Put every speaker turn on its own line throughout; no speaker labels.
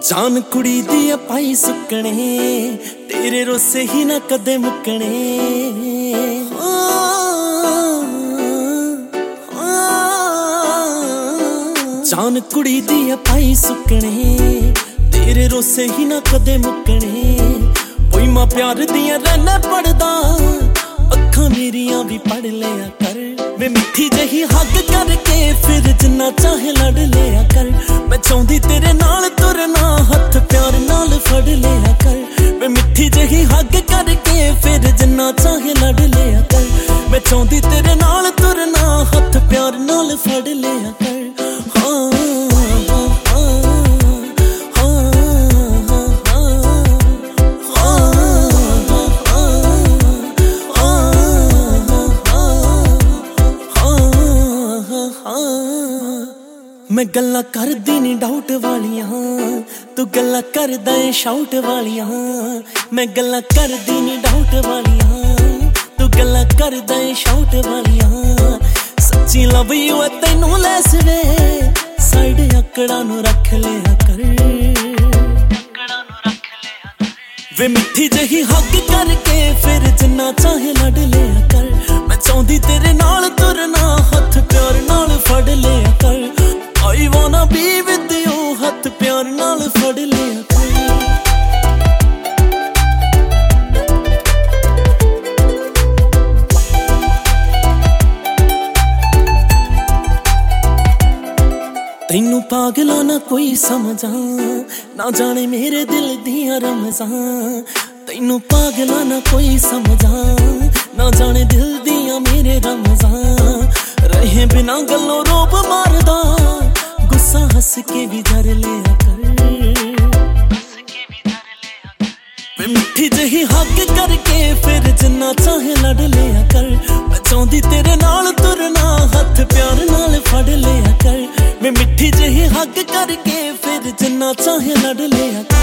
जान कुड़ी दी पाई सुकने तेरे रोसे ही ना कदे मुकने। जान कुड़ी दी पाई सुकने तेरे रोसे ही ना कदे मुकने। कोई मां प्यार दिया रहना पढ़दा अखा मेरिया भी पढ़ लिया कर। वे मिठी जही हग करके फिर जिन्ना चाहे लड़ लिया कर। मैं चाहती तेरे नाल तुरना हथ प्यार नाल फड़ लिया कर। वे मिठी जही हग करके फिर जिन्ना चाहे लड़ लिया कर। मैं चाहती तेरे नाल तुरना हथ प्यार नाल फड़ लिया कर। मैं गल्ला करदी नी डाउट वालियां तू गल्ला करदा ए शाउट वालियां। मैं गल्ला करदी नी डाउट वालियां तू गल्ला करदा ए शाउट वालियां। सच्ची लव यू तैनू लैस वे साइड अकड़ा नू रख लिया कर। वे मिठी जही हग करके फिर जिन्ना चाहे लड़ लिया कर। मैं चाहती तेरे नाल तुरना हथ प्यार नाल फड़ लिया कर। I wanna be with you हथ प्यार नाल फड़ लिया कर। तैनू पागला ना कोई समझा ना जाने मेरे दिल दिया रमजां। तैनू पागला ना कोई समझा ना जाने दिल दिया मेरे रमजां। रहे बिना गल्लों रोब मारदा गुस्सा हंस के भी धर लिया कर। वे मिठी जही हग करके फिर जिन्ना चाहे लड़ लिया कर। मैं चाहती तेरे नाल तुरना हथ प्यार नाल फड़ लिया कर। वे मिठी जही हग करके फिर जिन्ना चाहे लड़ लिया कर।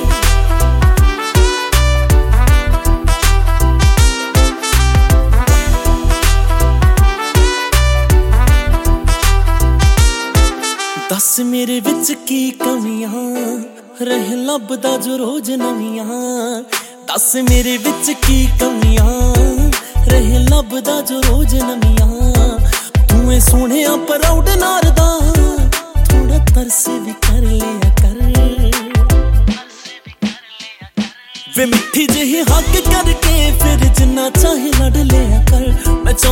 दस मेरे विच की कमियां रह लभदा जो रोज नवियां। दस मेरे विच की कमियां रह लभदा जो रोज नवियां। तूं सोहणे प्राउड नारदा थोड़ा तरस भी कर लिया कर। वे मिठी जही हग करके फिर जिन्ना चाहे लड़ लिया कर। मैं